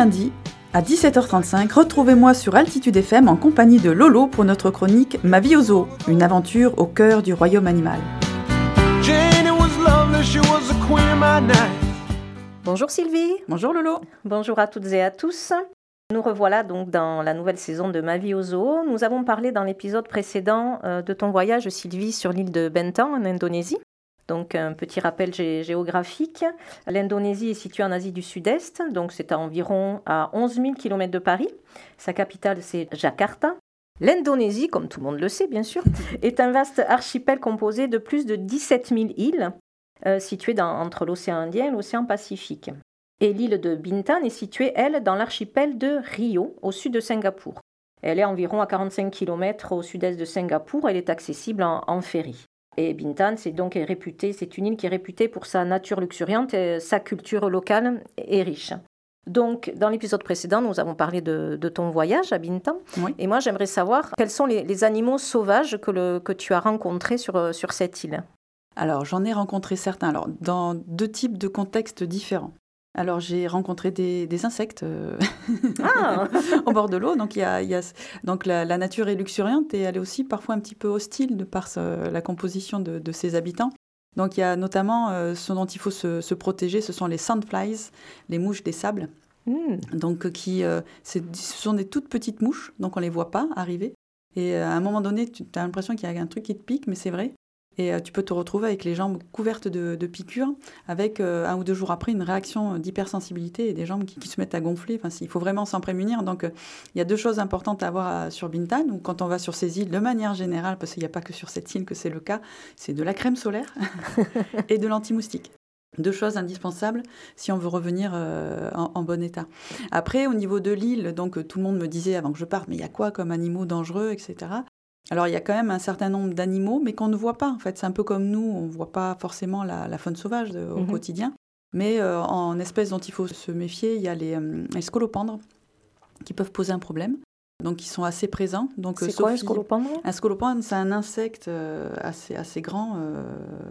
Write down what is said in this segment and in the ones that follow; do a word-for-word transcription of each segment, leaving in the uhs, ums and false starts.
lundis, à dix-sept heures trente-cinq, retrouvez-moi sur Altitude F M en compagnie de Lolo pour notre chronique Ma vie au zoo, une aventure au cœur du royaume animal. Bonjour Sylvie. Bonjour Lolo. Bonjour à toutes et à tous. Nous revoilà donc dans la nouvelle saison de Ma vie au zoo. Nous avons parlé dans l'épisode précédent euh, de ton voyage, Sylvie, sur l'île de Bentang en Indonésie. Donc un petit rappel gé- géographique. L'Indonésie est située en Asie du Sud-Est, donc c'est à environ à onze mille kilomètres de Paris. Sa capitale, c'est Jakarta. L'Indonésie, comme tout le monde le sait bien sûr, est un vaste archipel composé de plus de dix-sept mille îles, euh, situées dans- entre l'océan Indien et l'océan Pacifique. Et l'île de Bintan est située, elle, dans l'archipel de Rio, au sud de Singapour. Elle est environ à quarante-cinq kilomètres au sud-est de Singapour. Elle est accessible en, en ferry. Et Bintan, c'est donc réputé, c'est une île qui est réputée pour sa nature luxuriante et sa culture locale est riche. Donc, dans l'épisode précédent, nous avons parlé de, de ton voyage à Bintan. Oui. Et moi, j'aimerais savoir quels sont les, les animaux sauvages que, le, que tu as rencontrés sur, sur cette île. Alors, j'en ai rencontré certains, alors, dans deux types de contextes différents. Alors, j'ai rencontré des, des insectes euh, Ah au bord de l'eau. Donc, il y a, il y a, donc la, la nature est luxuriante et elle est aussi parfois un petit peu hostile de par ce- la composition de, de ses habitants. Donc, il y a notamment euh, ce dont il faut se, se protéger, ce sont les sandflies, les mouches des sables. Hmm. Donc, qui, euh, c'est- ce sont des toutes petites mouches, donc on ne les voit pas arriver. Et euh, à un moment donné, tu as l'impression qu'il y a un truc qui te pique, mais c'est vrai. Et euh, tu peux te retrouver avec les jambes couvertes de, de piqûres, avec euh, un ou deux jours après une réaction d'hypersensibilité et des jambes qui, qui se mettent à gonfler. Enfin, il faut vraiment s'en prémunir. Donc, euh, il y a deux choses importantes à avoir à- sur Bintan, ou quand on va sur ces îles, de manière générale, parce qu'il n'y a pas que sur cette île que c'est le cas, c'est de la crème solaire et de l'anti-moustique. Deux choses indispensables si on veut revenir euh, en, en bon état. Après, au niveau de l'île, donc euh, tout le monde me disait avant que je parte, mais il y a quoi comme animaux dangereux, et cetera. Alors, il y a quand même un certain nombre d'animaux, mais qu'on ne voit pas. En fait, c'est un peu comme nous, on ne voit pas forcément la, la faune sauvage de- au Mhm. quotidien. Mais euh, en espèces dont il faut se méfier, il y a les, euh, les scolopendres qui peuvent poser un problème. Donc, ils sont assez présents. Donc, euh, C'est quoi un Sophie- scolopendre? Un scolopendre, c'est un insecte euh, assez, assez grand, euh,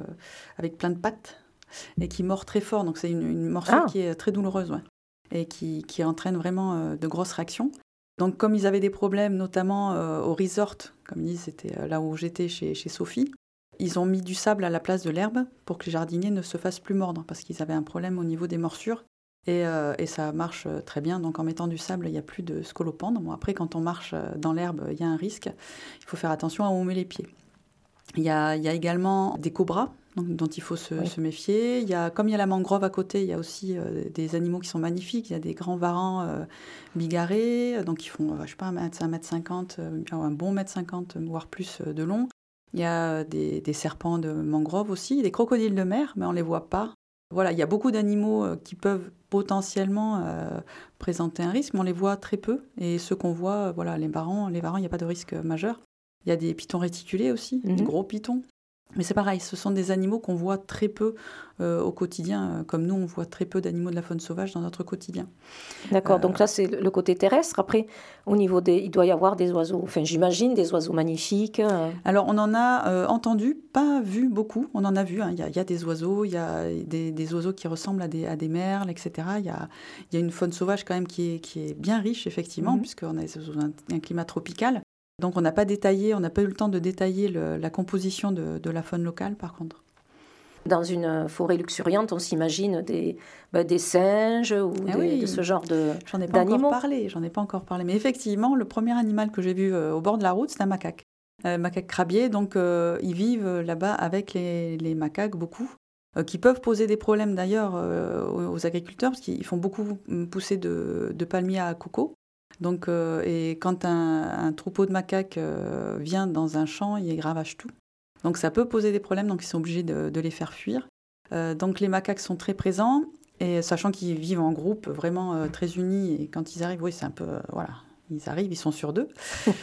avec plein de pattes, et qui mord très fort. Donc, c'est une, une morsure Ah. qui est très douloureuse, ouais, et qui, qui entraîne vraiment euh, de grosses réactions. Donc, comme ils avaient des problèmes, notamment euh, au resort, comme ils disent, c'était euh, là où j'étais chez, chez Sophie, ils ont mis du sable à la place de l'herbe pour que les jardiniers ne se fassent plus mordre, parce qu'ils avaient un problème au niveau des morsures. Et, euh, et ça marche euh, très bien. Donc, en mettant du sable, il n'y a plus de scolopendre. Bon, après, quand on marche euh, dans l'herbe, il y a un risque. Il faut faire attention à où on met les pieds. Il y a, il y a également des cobras, donc, dont il faut se, Oui. se méfier. Il y a, comme il y a la mangrove à côté, il y a aussi euh, des animaux qui sont magnifiques. Il y a des grands varans euh, bigarrés, donc ils font, euh, je sais pas, un mètre cinquante, euh, un bon un mètre cinquante, voire plus euh, de long. Il y a des, des serpents de mangrove aussi, des crocodiles de mer, mais on ne les voit pas. Voilà, il y a beaucoup d'animaux euh, qui peuvent potentiellement euh, présenter un risque, mais on les voit très peu. Et ceux qu'on voit, euh, voilà, les varans, les varans, il n'y a pas de risque majeur. Il y a des pitons réticulés aussi, Mhm. des gros pitons. Mais c'est pareil, ce sont des animaux qu'on voit très peu euh, au quotidien, euh, comme nous, on voit très peu d'animaux de la faune sauvage dans notre quotidien. D'accord, Euh, donc ça c'est le côté terrestre. Après, au niveau des... Il doit y avoir des oiseaux, enfin j'imagine, des oiseaux magnifiques. euh. Alors, on en a euh, entendu, pas vu beaucoup. On en a vu, hein. Il y a, il y a des oiseaux, il y a des, des oiseaux qui ressemblent à des, à des merles, et cetera. Il y a, il y a une faune sauvage quand même qui est, qui est bien riche, effectivement, Mhm. puisqu'on est sous un, un climat tropical. Donc, on n'a pas détaillé, on n'a pas eu le temps de détailler le- la composition de, de la faune locale, par contre. Dans une forêt luxuriante, on s'imagine des, bah, des singes ou Ah des- oui. de ce genre de, J'en ai pas d'animaux. encore parlé, j'en ai pas encore parlé. Mais effectivement, le premier animal que j'ai vu euh, au bord de la route, c'est un macaque. Euh, macaque crabier, donc euh, ils vivent euh, là-bas avec les, les macaques, beaucoup, euh, qui peuvent poser des problèmes d'ailleurs euh, aux, aux agriculteurs, parce qu'ils font beaucoup mm, pousser de, de palmiers à coco. Donc, euh, et quand un, un troupeau de macaques euh, vient dans un champ, il ravage tout. Donc ça peut poser des problèmes, donc ils sont obligés de, de les faire fuir. Euh, donc les macaques sont très présents, et sachant qu'ils vivent en groupe vraiment euh, très unis, et quand ils arrivent, oui, c'est un peu, euh, voilà, ils arrivent, ils sont sur deux.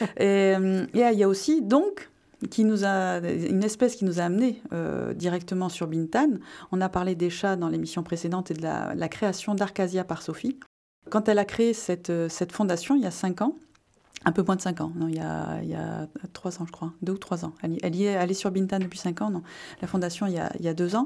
et euh, et, euh, il y a aussi, donc, qui nous a, une espèce qui nous a amenés euh, directement sur Bintan. On a parlé des chats dans l'émission précédente et de la, la création d'Arcasia par Sophie. Quand elle a créé cette, cette fondation, il y a cinq ans, un peu moins de cinq ans, non, il y a, il y a trois ans, je crois, deux ou trois ans. Elle, y- elle, y est, elle est sur Bintan depuis cinq ans, non. La fondation, il y a, il y a deux ans.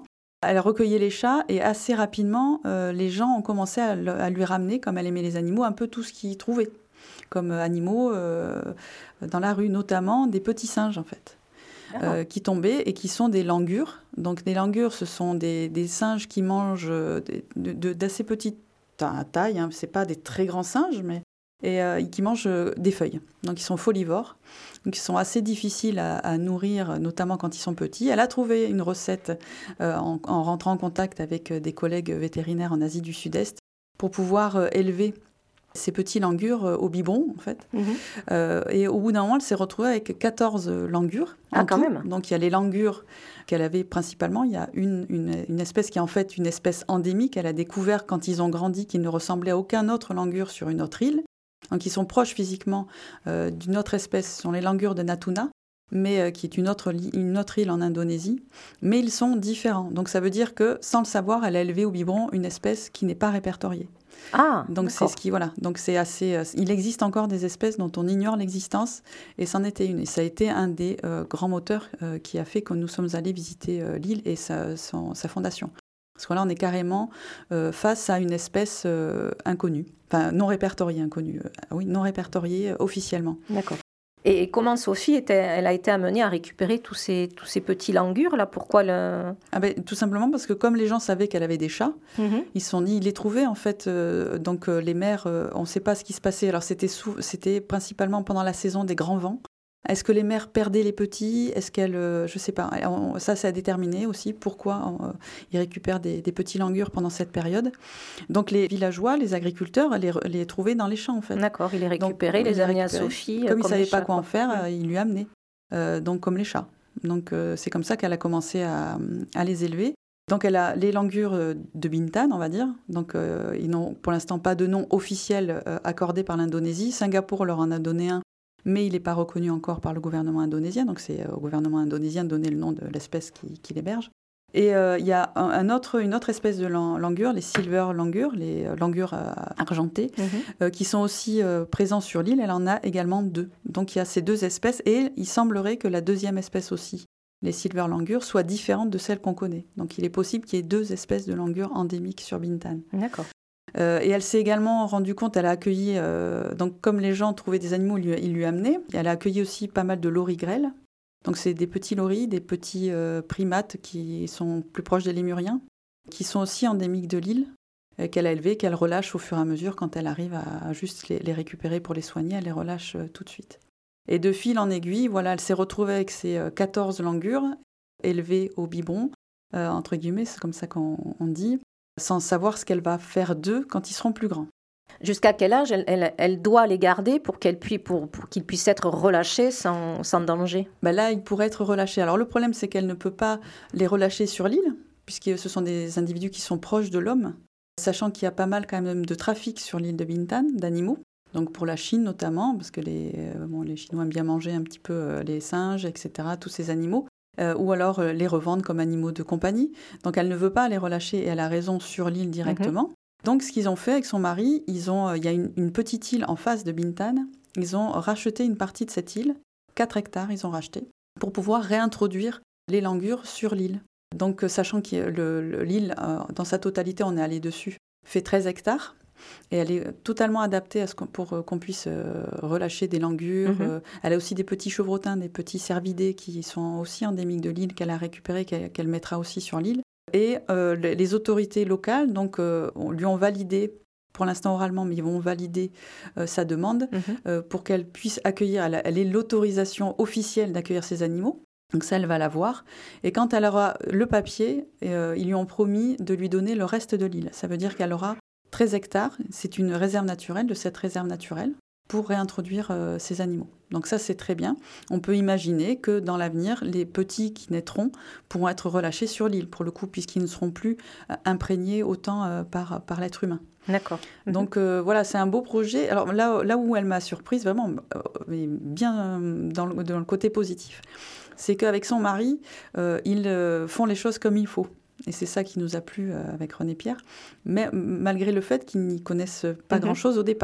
Elle recueillait les chats et assez rapidement, euh, les gens ont commencé à, le, à lui ramener, comme elle aimait les animaux, un peu tout ce qu'ils trouvaient comme animaux euh, dans la rue, notamment des petits singes en fait. Euh, qui tombaient et qui sont des langurs. Donc des langurs, ce sont des, des singes qui mangent des, de, de, d'assez petite taille, hein. Ce n'est pas des très grands singes, mais et euh, qui mangent des feuilles. Donc ils sont folivores, donc ils sont assez difficiles à, à nourrir, notamment quand ils sont petits. Elle a trouvé une recette euh, en, en rentrant en contact avec des collègues vétérinaires en Asie du Sud-Est pour pouvoir euh, élever ces petits langurs au biberon, en fait. Mmh. Euh, et au bout d'un moment, elle s'est retrouvée avec quatorze langurs. Ah, quand tout. même. Donc, il y a les langurs qu'elle avait principalement. Il y a une, une, une espèce qui est en fait une espèce endémique. Elle a découvert, quand ils ont grandi, qu'ils ne ressemblaient à aucun autre langur sur une autre île. Donc, ils sont proches physiquement euh, d'une autre espèce. Ce sont les langurs de Natuna, mais euh, qui est une autre, une autre île en Indonésie. Mais ils sont différents. Donc, ça veut dire que, sans le savoir, elle a élevé au biberon une espèce qui n'est pas répertoriée. Ah, donc d'accord. c'est ce qui voilà. Donc c'est assez. Euh, il existe encore des espèces dont on ignore l'existence, et c'en était une. Et ça a été un des euh, grands moteurs euh, qui a fait que nous sommes allés visiter euh, l'île et sa, son, sa fondation. Parce que là, on est carrément euh, face à une espèce euh, inconnue, enfin non répertoriée, inconnue. Euh, oui, non répertoriée euh, officiellement. D'accord. Et comment Sophie était, elle a été amenée à récupérer tous ces, tous ces petits langurs là? Pourquoi le... ah ben, tout simplement parce que comme les gens savaient qu'elle avait des chats, mm-hmm. ils se sont dit, ils les trouvaient en fait. Euh, donc euh, les mères, euh, on ne sait pas ce qui se passait. Alors c'était, sous, c'était principalement pendant la saison des grands vents. Est-ce que les mères perdaient les petits? Est-ce qu'elles, euh, je ne sais pas. On, ça, c'est à déterminer aussi pourquoi on, euh, ils récupèrent des, des petits langurs pendant cette période. Donc les villageois, les agriculteurs, les, les trouvaient dans les champs en fait. D'accord, ils les récupéraient, les amenaient à Sophie. Comme, comme ils ne savaient pas chats, quoi en faire, ouais. ils lui amenaient. Euh, donc comme les chats. Donc euh, c'est comme ça qu'elle a commencé à, à les élever. Donc elle a les langurs de Bintan, on va dire. Donc euh, ils n'ont pour l'instant pas de nom officiel euh, accordé par l'Indonésie. Singapour leur en a donné un, mais il n'est pas reconnu encore par le gouvernement indonésien. Donc c'est au gouvernement indonésien de donner le nom de l'espèce qui, qui l'héberge. Et il euh, y a un, un autre, une autre espèce de langur, les silver langurs, les euh, langurs euh, argentés, mmh. euh, qui sont aussi euh, présents sur l'île. Elle en a également deux. Donc il y a ces deux espèces et il semblerait que la deuxième espèce aussi, les silver langurs, soit différente de celle qu'on connaît. Donc il est possible qu'il y ait deux espèces de langurs endémiques sur Bintan. D'accord. Euh, et elle s'est également rendue compte, elle a accueilli, euh, donc comme les gens trouvaient des animaux, ils lui, ils lui amenaient. Elle a accueilli aussi pas mal de loris grêles. Donc c'est des petits loris, des petits euh, primates qui sont plus proches des lémuriens, qui sont aussi endémiques de l'île, euh, qu'elle a élevés, qu'elle relâche au fur et à mesure quand elle arrive à, à juste les, les récupérer pour les soigner, elle les relâche euh, tout de suite. Et de fil en aiguille, voilà, elle s'est retrouvée avec ses euh, quatorze langurs, élevées au biberon, euh, entre guillemets, c'est comme ça qu'on on dit, sans savoir ce qu'elle va faire d'eux quand ils seront plus grands. Jusqu'à quel âge elle, elle, elle doit les garder pour, qu'elle puisse, pour, pour qu'ils puissent être relâchés sans, sans danger? Ben là, ils pourraient être relâchés. Alors le problème, c'est qu'elle ne peut pas les relâcher sur l'île, puisque ce sont des individus qui sont proches de l'homme, sachant qu'il y a pas mal quand même de trafic sur l'île de Bintan, d'animaux. Donc pour la Chine notamment, parce que les, euh, bon, les Chinois aiment bien manger un petit peu euh, les singes, et cetera, tous ces animaux. Euh, ou alors euh, les revendre comme animaux de compagnie. Donc elle ne veut pas les relâcher et elle a raison sur l'île directement. Mm-hmm. Donc ce qu'ils ont fait avec son mari, ils ont, euh, il y a une, une petite île en face de Bintan, ils ont racheté une partie de cette île, quatre hectares ils ont racheté, pour pouvoir réintroduire les langurs sur l'île. Donc euh, sachant que le, le, l'île, euh, dans sa totalité, on est allé dessus, fait treize hectares. Et elle est totalement adaptée à ce qu'on, pour euh, qu'on puisse euh, relâcher des langurs. Mm-hmm. Euh, elle a aussi des petits chevrotins, des petits cervidés qui sont aussi endémiques de l'île, qu'elle a récupérés, qu'elle, qu'elle mettra aussi sur l'île. Et euh, les autorités locales donc, euh, lui ont validé, pour l'instant oralement, mais ils vont valider euh, sa demande mm-hmm. euh, pour qu'elle puisse accueillir. Elle, elle ait l'autorisation officielle d'accueillir ces animaux. Donc ça, elle va l'avoir. Et quand elle aura le papier, euh, ils lui ont promis de lui donner le reste de l'île. Ça veut dire qu'elle aura treize hectares, c'est une réserve naturelle, de cette réserve naturelle, pour réintroduire euh, ces animaux. Donc ça, c'est très bien. On peut imaginer que dans l'avenir, les petits qui naîtront pourront être relâchés sur l'île, pour le coup, puisqu'ils ne seront plus euh, imprégnés autant euh, par, par l'être humain. D'accord. Donc euh, voilà, c'est un beau projet. Alors là, là où elle m'a surprise, vraiment, euh, bien euh, dans, le, dans le côté positif, c'est qu'avec son mari, euh, ils euh, font les choses comme il faut. Et c'est ça qui nous a plu avec René Pierre, mais malgré le fait qu'ils n'y connaissent pas mm-hmm. grand-chose au départ.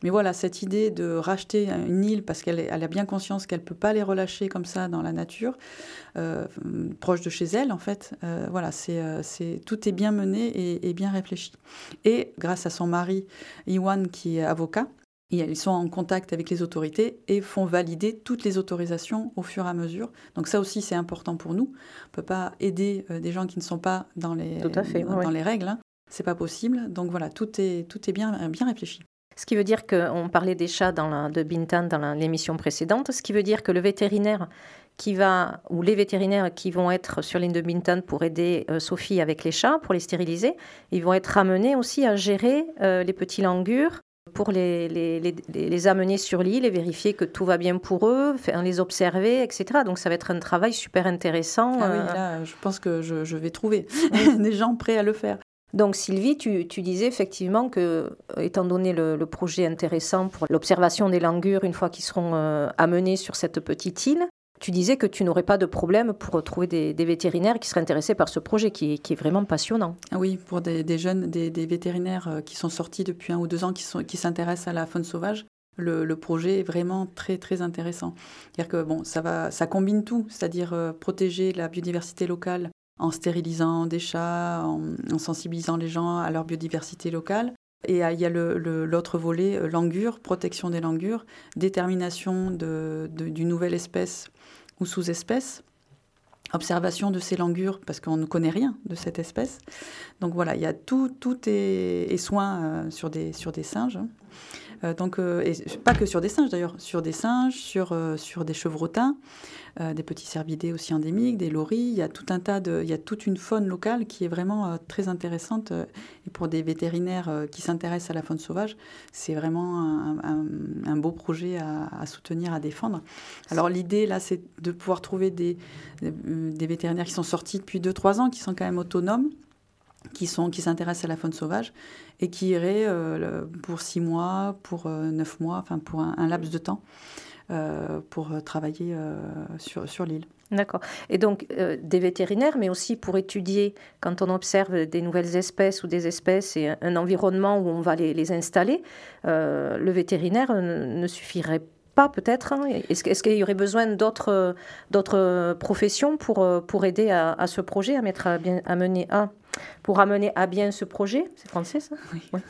Mais voilà, cette idée de racheter une île parce qu'elle elle a bien conscience qu'elle ne peut pas les relâcher comme ça dans la nature, euh, proche de chez elle en fait, euh, voilà, c'est, euh, c'est, tout est bien mené et, et bien réfléchi. Et grâce à son mari, Iwan, qui est avocat, ils sont en contact avec les autorités et font valider toutes les autorisations au fur et à mesure. Donc ça aussi, c'est important pour nous. On ne peut pas aider euh, des gens qui ne sont pas dans les, Tout à fait, dans, oui. dans les règles. Hein. Ce n'est pas possible. Donc voilà, tout est, tout est bien, bien réfléchi. Ce qui veut dire qu'on parlait des chats dans la, de Bintan dans la, l'émission précédente, ce qui veut dire que le vétérinaire qui va, ou les vétérinaires qui vont être sur l'île de Bintan pour aider euh, Sophie avec les chats, pour les stériliser, ils vont être amenés aussi à gérer euh, les petits langurs pour les, les, les, les amener sur l'île et vérifier que tout va bien pour eux, les observer, et cetera. Donc ça va être un travail super intéressant. Ah euh... oui, là, je pense que je, je vais trouver oui. des gens prêts à le faire. Donc Sylvie, tu, tu disais effectivement que, étant donné le, le projet intéressant pour l'observation des langurs une fois qu'ils seront euh, amenés sur cette petite île, tu disais que tu n'aurais pas de problème pour trouver des, des vétérinaires qui seraient intéressés par ce projet qui est, qui est vraiment passionnant. Ah oui, pour des, des jeunes, des, des vétérinaires qui sont sortis depuis un ou deux ans, qui, sont, qui s'intéressent à la faune sauvage, le, le projet est vraiment très très intéressant. C'est-à-dire que bon, ça, va, ça combine tout, c'est-à-dire euh, protéger la biodiversité locale en stérilisant des chats, en, en sensibilisant les gens à leur biodiversité locale. Et il y a le, le, l'autre volet, euh, langure, protection des langures, détermination de, de, d'une nouvelle espèce ou sous-espèce, observation de ces langures, parce qu'on ne connaît rien de cette espèce. Donc voilà, il y a tout, tout est, est soin euh, sur, des, sur des singes. Euh, donc, euh, et pas que sur des singes d'ailleurs, sur des singes, sur, euh, sur des chevrotins, euh, des petits cervidés aussi endémiques, des loris. Il y a tout un tas de, il y a toute une faune locale qui est vraiment euh, très intéressante. Euh, et pour des vétérinaires euh, qui s'intéressent à la faune sauvage, c'est vraiment un, un, un beau projet à, à soutenir, à défendre. Alors l'idée là, c'est de pouvoir trouver des, des, des vétérinaires qui sont sortis depuis deux trois ans, qui sont quand même autonomes, qui, sont, qui s'intéressent à la faune sauvage et qui iraient euh, pour six mois, pour euh, neuf mois, enfin pour un, un laps de temps euh, pour travailler euh, sur, sur l'île. D'accord. Et donc, euh, des vétérinaires, mais aussi pour étudier, quand on observe des nouvelles espèces ou des espèces et un, un environnement où on va les, les installer, euh, le vétérinaire ne, ne suffirait pas peut-être. Hein. Est-ce, est-ce qu'il y aurait besoin d'autres, d'autres professions pour, pour aider à, à ce projet, à, mettre à, bien, à mener à... Pour amener à bien ce projet, c'est français ça ? Oui. Ouais.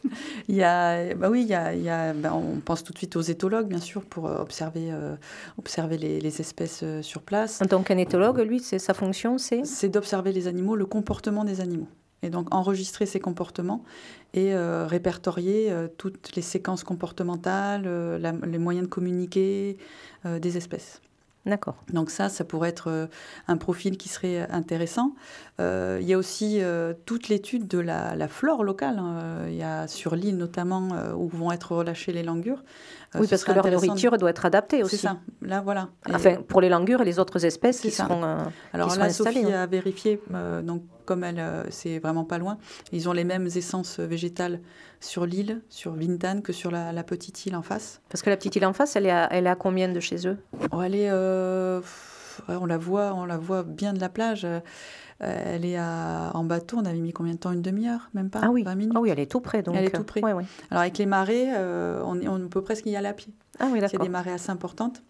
il y a, bah oui, il y a, il y a bah on pense tout de suite aux éthologues, bien sûr, pour observer, euh, observer les, les espèces sur place. Donc un éthologue, lui, c'est, sa fonction, c'est C'est d'observer les animaux, le comportement des animaux. Et donc enregistrer ces comportements et euh, répertorier euh, toutes les séquences comportementales, euh, la, les moyens de communiquer euh, des espèces. D'accord. Donc ça, ça pourrait être euh, un profil qui serait intéressant. Euh, il y a aussi euh, toute l'étude de la, la flore locale. Hein. Il y a sur l'île notamment euh, où vont être relâchées les langures. Euh, oui, parce que leur nourriture doit être adaptée aussi. C'est ça. Là, voilà. Et enfin, pour les langures et les autres espèces qui ça. seront, euh, Alors qui là, seront installées. Sophie hein. a vérifié, euh, donc comme elle, euh, c'est vraiment pas loin, ils ont les mêmes essences végétales sur l'île, sur Bintan, que sur la, la petite île en face. Parce que la petite île en face, elle est à, elle est à combien de chez eux ? oh, Elle est, euh, on la voit, on la voit bien de la plage. Euh, elle est à, en bateau. On avait mis combien de temps ? Une demi-heure, même pas. Ah oui. vingt minutes. Ah oui, elle est tout près. Donc elle est tout près. Euh, ouais, ouais. Alors avec les marées, euh, on, on peut presque y aller à pied. Ah oui, d'accord. C'est des marées assez importantes.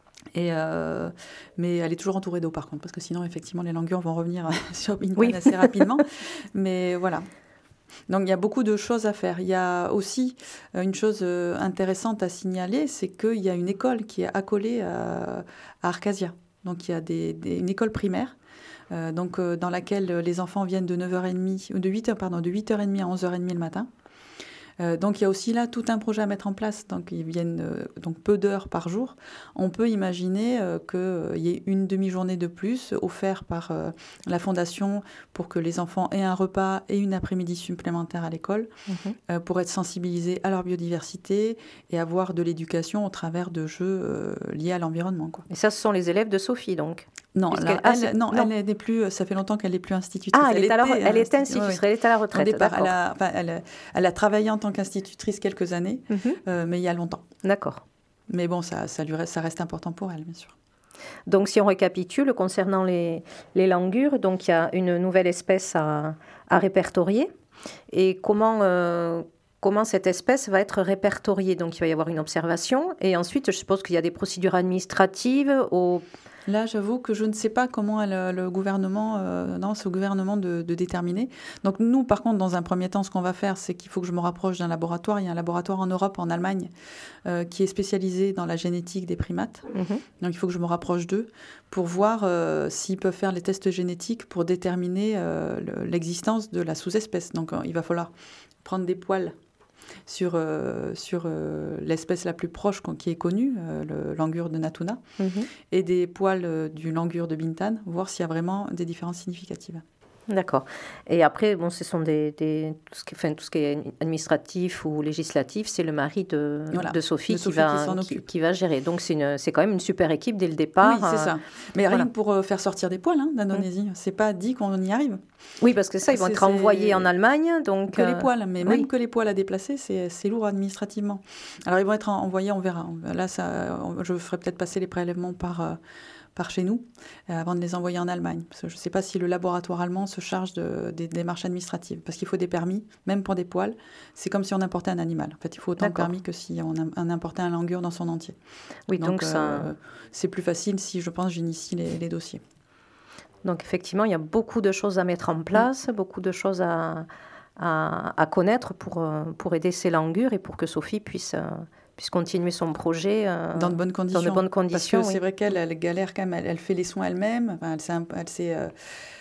Et euh, mais elle est toujours entourée d'eau par contre, parce que sinon effectivement les langures vont revenir sur Bintan oui. assez rapidement. Mais voilà. Donc il y a beaucoup de choses à faire. Il y a aussi une chose intéressante à signaler, c'est qu'il y a une école qui est accolée à, à Arcasia. Donc il y a des, des, une école primaire. Euh, donc, euh, dans laquelle les enfants viennent de neuf heures trente, ou de huit heures, pardon, de huit heures trente à onze heures trente le matin. Euh, donc il y a aussi là tout un projet à mettre en place. Donc ils viennent euh, donc peu d'heures par jour. On peut imaginer euh, qu'il euh, y ait une demi-journée de plus offerte par euh, la Fondation pour que les enfants aient un repas et une après-midi supplémentaire à l'école mmh. euh, pour être sensibilisés à leur biodiversité et avoir de l'éducation au travers de jeux euh, liés à l'environnement. Quoi. Et ça, ce sont les élèves de Sophie, donc Non, là, elle, ah, non, non, elle n'est plus. Ça fait longtemps qu'elle n'est plus institutrice. Ah, elle, elle, est, à la, était, elle était institutrice. Oui. Elle est à la retraite. Au départ, elle a, enfin, elle, elle a travaillé en tant qu'institutrice quelques années, mm-hmm. euh, mais il y a longtemps. D'accord. Mais bon, ça, ça, lui reste, ça reste important pour elle, bien sûr. Donc, si on récapitule concernant les, les langures, donc il y a une nouvelle espèce à, à répertorier. Et comment, euh, comment cette espèce va être répertoriée. Donc, il va y avoir une observation. Et ensuite, je suppose qu'il y a des procédures administratives au... Là, j'avoue que je ne sais pas comment elle, le gouvernement, euh, non, c'est au gouvernement de, de déterminer. Donc nous, par contre, dans un premier temps, ce qu'on va faire, c'est qu'il faut que je me rapproche d'un laboratoire. Il y a un laboratoire en Europe, en Allemagne, euh, qui est spécialisé dans la génétique des primates. Mm-hmm. Donc il faut que je me rapproche d'eux pour voir euh, s'ils peuvent faire les tests génétiques pour déterminer euh, l'existence de la sous-espèce. Donc euh, il va falloir prendre des poils sur, euh, sur euh, l'espèce la plus proche qui est connue, euh, le langure de Natuna, mm-hmm. et des poils euh, du langure de Bintan, voir s'il y a vraiment des différences significatives. D'accord. Et après, bon, ce sont des, des tout, ce qui, enfin, tout ce qui est administratif ou législatif, c'est le mari de, voilà, de Sophie, de Sophie qui, va, qui, qui, qui va gérer. Donc, c'est, une, c'est quand même une super équipe dès le départ. Oui, c'est ça. Mais voilà. Rien que pour euh, faire sortir des poils hein, d'Indonésie, mmh. c'est pas dit qu'on y arrive. Oui, parce que ça, ils vont c'est, être envoyés en Allemagne. Donc, que euh... les poils, mais oui. même que les poils à déplacer, c'est, c'est lourd administrativement. Alors, ils vont être envoyés, on verra. Là, ça, je ferai peut-être passer les prélèvements par... Euh, par chez nous, euh, avant de les envoyer en Allemagne. Parce que je ne sais pas si le laboratoire allemand se charge de, des démarches administratives, parce qu'il faut des permis, même pour des poils. C'est comme si on importait un animal. En fait, il faut autant D'accord. de permis que si on, on importait un langure dans son entier. Oui, donc, donc ça... euh, c'est plus facile si, je pense, j'initie les, les dossiers. Donc, effectivement, il y a beaucoup de choses à mettre en place, mmh. beaucoup de choses à, à, à connaître pour, pour aider ces langures et pour que Sophie puisse... puisse continuer son projet euh, dans de bonnes conditions. Dans de bonnes conditions Parce que oui. c'est vrai qu'elle elle galère quand même, elle, elle fait les soins elle-même, enfin, elle, sait, elle, sait, euh,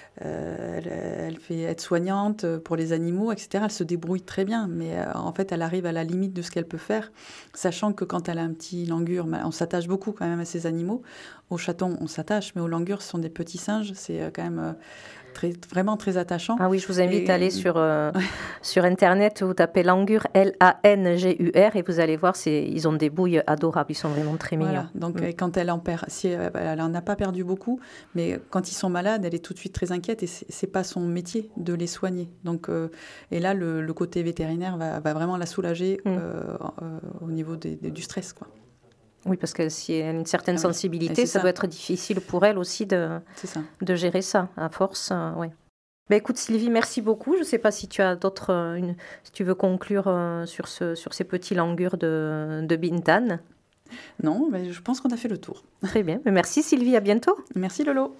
euh, elle, elle fait être soignante pour les animaux, et cetera. Elle se débrouille très bien, mais euh, en fait, elle arrive à la limite de ce qu'elle peut faire, sachant que quand elle a un petit langure, on s'attache beaucoup quand même à ces animaux. Aux chatons, on s'attache, mais aux langures, ce sont des petits singes, c'est euh, quand même... Euh, Très, vraiment très attachant. Ah oui, je vous invite et... à aller sur, euh, sur Internet, vous tapez langure, L A N G U R, et vous allez voir, c'est, ils ont des bouilles adorables, ils sont vraiment très mignons. Voilà, donc mm. quand elle en perd, si elle, elle en a pas perdu beaucoup, mais quand ils sont malades, elle est tout de suite très inquiète, et c'est, c'est pas son métier de les soigner. Donc, euh, et là, le, le côté vétérinaire va, va vraiment la soulager mm. euh, euh, au niveau des, des, du stress, quoi. Oui, parce que si elle a une certaine ah sensibilité, oui. ça, ça doit être difficile pour elle aussi de, ça. de gérer ça, à force. Euh, ouais. Ben, écoute Sylvie, merci beaucoup. Je ne sais pas si tu as d'autres, euh, une, si tu veux conclure euh, sur, ce, sur ces petits langures de, de Bintan. Non, mais je pense qu'on a fait le tour. Très bien. Ben, merci Sylvie, à bientôt. Merci Lolo.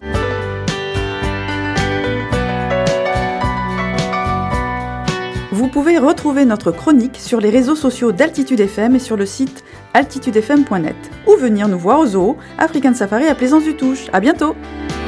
Vous pouvez retrouver notre chronique sur les réseaux sociaux d'Altitude F M et sur le site altitude f m point net ou venir nous voir au zoo African Safari à Plaisance-du-Touche. À bientôt.